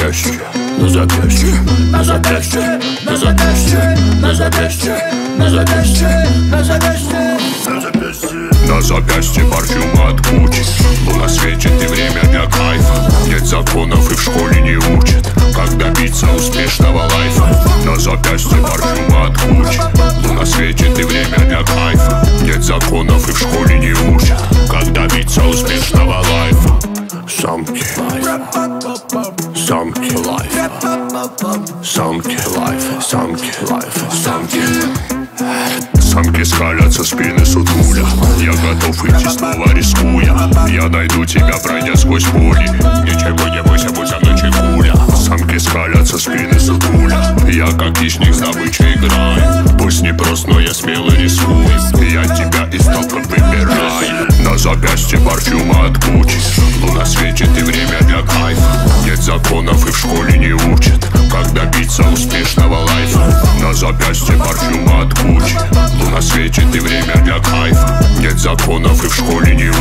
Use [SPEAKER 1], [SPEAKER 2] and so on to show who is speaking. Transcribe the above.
[SPEAKER 1] запястье, на запястье, на запястье, на запястье, на запястье, на запястье, на запястье, на запястье. На запястье парфюма от Гуччи. Луна светит и время для кайфа. Нет законов и в школе не учат, как добиться успешного лайфа. На запястье парфюма от Гуччи. Луна светит и время для кайфа. Нет законов и в школе не учат, как добиться успешного лайфа. Самки лайфа, самки лайфа, самки лайфа, самки лайфа, самки. Самки скалятся, спины сутуля. Я готов идти снова рискуя. Я найду тебя, пройдя сквозь пули. Ничего не бойся, будь со мной чекуля. Самки скалятся, спины сутуля. Я как хищник с добычей играю. Пусть не прост, но я смело рискую. Я тебя из толпы выбираю. На запястье парфюма от Гуччи. Луна светит и время для кайфа. Нет законов и в школе не учат, как добиться успешного лайфа. На запястье парфюма от Гуччи. Луна светит и время для кайфа. Нет законов и в школе не